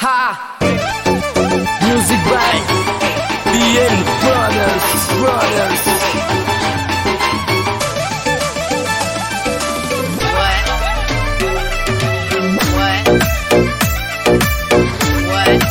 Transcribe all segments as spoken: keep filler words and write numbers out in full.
Ha! Music by B N Brothers, Brothers. What? What? What?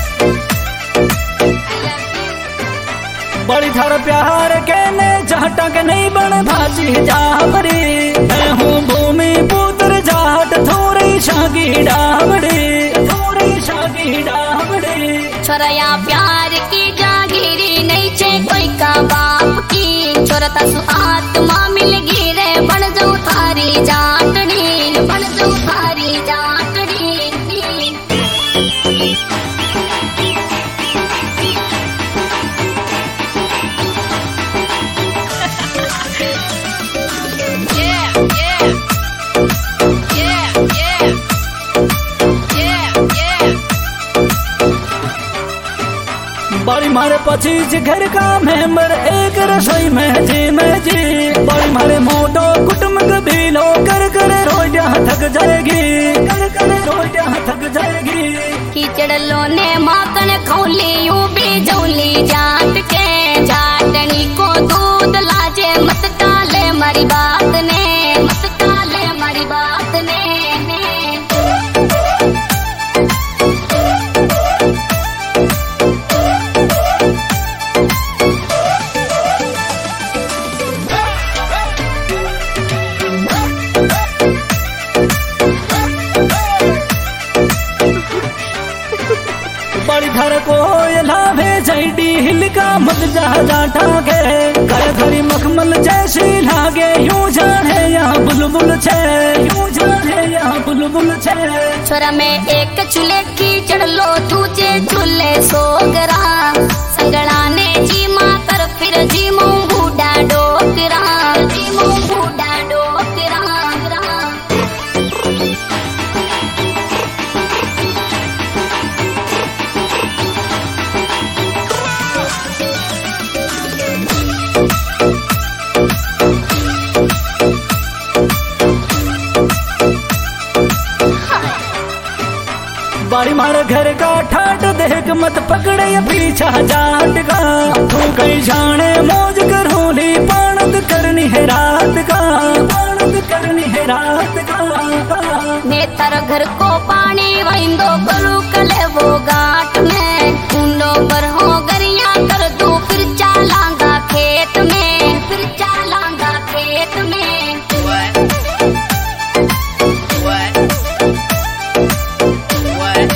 बड़ी थार प्यार के ने जहटा के नहीं बन भाजी जावरी मैं हूँ भूमि पुत्र जाट थोड़ी शागी डावड़ी थोड़ी शागी डावड़ी छोरया प्यार की जागीरी नहीं चे कोई का बाप की छोरता सु आत्मा मिल गिरे बन जाऊं थारी जाटड़ी बन जाऊं थारी जाटड़ी Yeah, yeah. Yeah, yeah. Yeah, yeah. बड़ी मारे पचीस घर का मेंबर एक रसोई में जी में जी बड़ी मारे मोटो कुटुंब कबीलो कर कर रोजा थक जाएगी कर कर रोजा थक जाएगी कीचड़ लोने माकन खौली यूं भी जौली जाट के जाटनी को दूध लाजे मत टाले मारी बात ने मत टाले मारी बात ने बड़ी घर को लाभे जैडी हिल का मत जा जाटा के घर घरी मखमल जैसी लागे यूं जाने यहाँ बुलबुल छे यूं जाने यहाँ बुलबुल छे छोरा में एक चूल्हे की चढ़ लो तुझे चूल्हे सोगरा संगड़ा ने जी माँ कर फिर जी मुँह बूढ़ा डोकरा जी मुँह बूढ़ा डोकरा बड़ी मार घर का ठाट देख मत पकड़े पीछा जाट का तू कहीं जाने मौज करोली पानद करनी है रात का पानद करनी है रात का नेतर घर को पानी वहिंदो करू कले वो गाट में कुंडो पर हो गरिया कर दू फिर चालांगा खेत में फिर चालांगा खेत में What? What? What?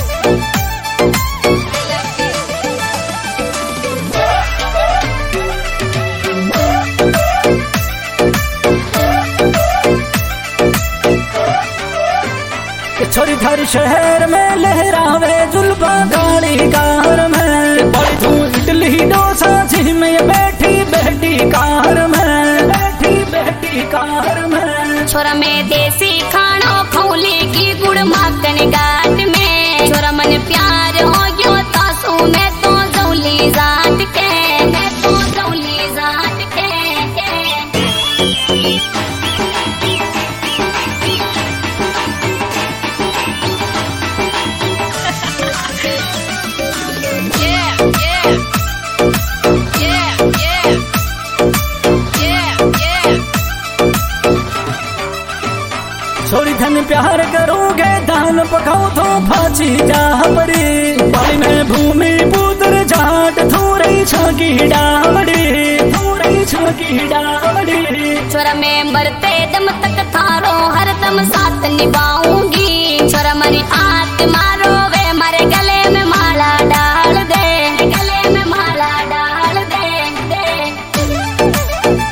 छोरी थारी शहर में लहरावे जुल्फा गाड़ी कार में बड़ी तू इडली डोसा जी में बैठी बैठी कार में बैठी बैठी कार में छोरा में देसी खाना खौली की गुड़ माखन गाट में छोरा मन प्यार हो गयो तासू में तो जौली जाट के मैं तो जौली जाट के Yeah, yeah. Yeah, yeah. Yeah, yeah. छोरी धन प्यार करोगे दान पकाओ तो फांसी जा पड़ी बड़ी में भूमि पुत्र जाट थोड़ी छाकी डावड़ी थोड़ी छाकी डावड़ी छोरा में मरते दम तक थारो हर दम साथ निभाऊंगी छोरा मरी आत्मा रोवे मारे गले में माला डाल दे गले में माला डाल दे, दे।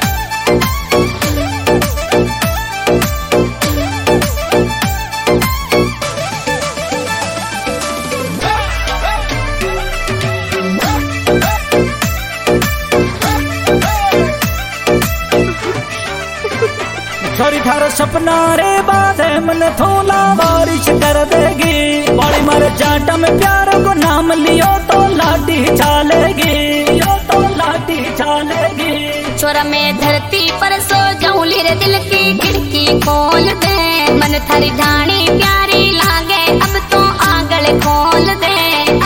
छोरी थारा सपना रे बाधे मन थोला बारिश कर देगी बड़ी मारे जाटा में प्यार को नाम लियो तो लाठी चालेगी यो तो लाठी चालेगी छोरा में धरती पर सो जाऊं रे दिल की खिड़की खोल दे मन थारी ढाणी प्यारी लागे अब तो आगल खोल दे।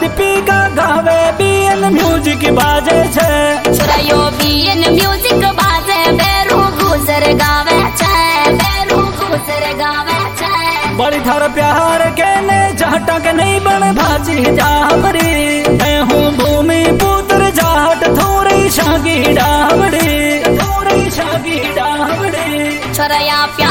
दीपिका गावे बीएन म्यूजिक बाजे छे छोरायो बीएन म्यूजिक बाजे बेरू गुजर गावे छे बेरू गुजर गावे छे बड़ी थार प्यार के ने जाटा के नहीं बन भाजी जावरी मैं हूँ भूमि पुत्र जाट थोड़ी शागी डावड़ी थोड़ी शागी डावड़ी छोराया प्यार